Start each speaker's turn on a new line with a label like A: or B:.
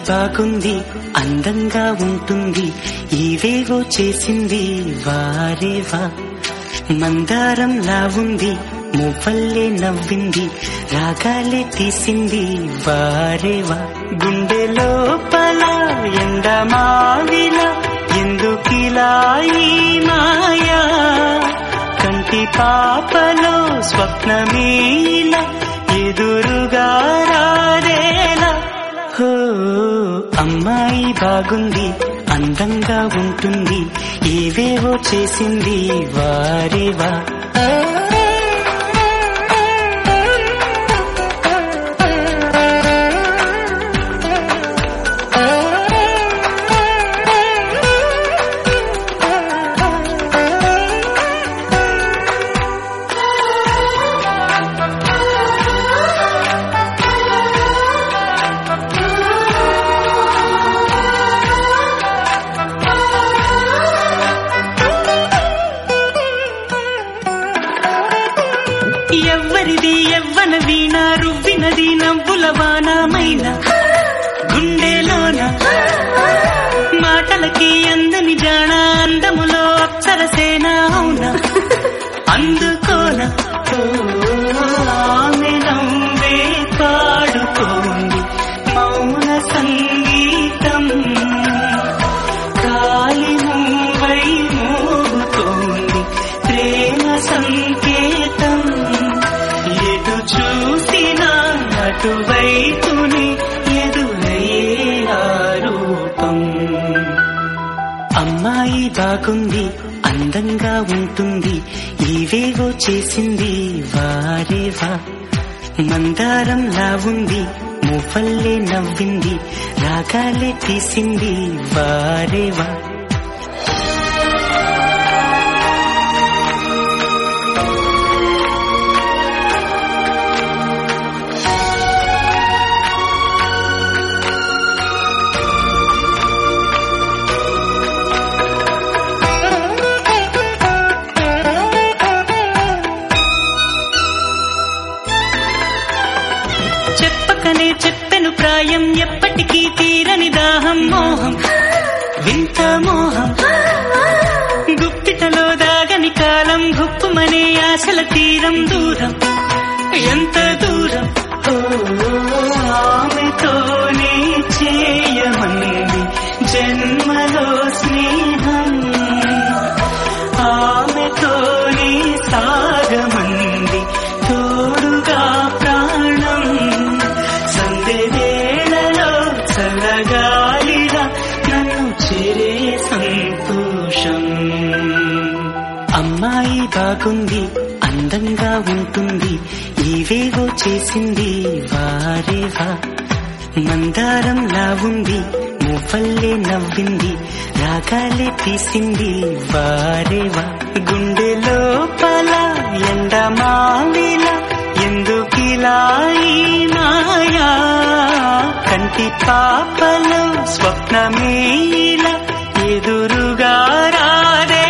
A: బాగుంది అందంగా ఉంటుంది ఇవేవో చేసింది వారేవా మందారంలా ఉంది మువ్వల్లే నవ్వింది రాగాలే తీసింది వారేవా గుండె లోపల ఎండమావిలా ఎందుకిలా ఈ మాయా కంటి పాపలో స్వప్నమేలా ఎదురుగా రారేలా హో అమ్మాయి బాగుంది అందంగా ఉంటుంది ఏవేవో చేసింది వారేవా ఎవ్వరిది ఎవ్వన వీణ రువ్వినది నవ్వుల వానమైన గుండెలోన మాటలకి అందని జాణ అందములో అప్సరసేన అవునా అందుకోన ఆమె నవ్వే పాడుతోంది మౌన సంగీతం కాలి మూవై మోగుతోంది ప్రేమ సంకేతం ఎటు చూసినా అటువైపుని ఎదురయ్యే రూపం అమ్మాయి బాగుంది అందంగా ఉంటుంది ఇవేవో చేసింది వారేవా మందారంలా ఉంది మువ్వల్లే నవ్వింది రాగాలే తీసింది వారేవా చెప్పకనే చెప్పెను ప్రాయం ఎప్పటికీ తీరని దాహం మోహం వింత మోహం గుప్పిటలో దాగని కాలం గుప్పుమనే ఆశల తీరం దూరం ఎంత దూరం ఆమెతోనే చేయమంది జన్మలో స్నేహం ఆమెతోనే సాగమంది తోడుగా ప్రాణం సందేవేళలో చల్లగాలిగా నన్ను చేరే సంతోషం అమ్మాయి బాగుంది అందంగా ఉంటుంది ఇవేవో చేసింది వారేవా మందారంలా ఉంది మువ్వల్లే నవ్వింది రాగాలే తీసింది వారేవా గుండె లోపల ఎండమావిలా ఎందుకిలా ఈ మాయా కంటి పాపలో స్వప్నమేలా ఎదురుగా రాదే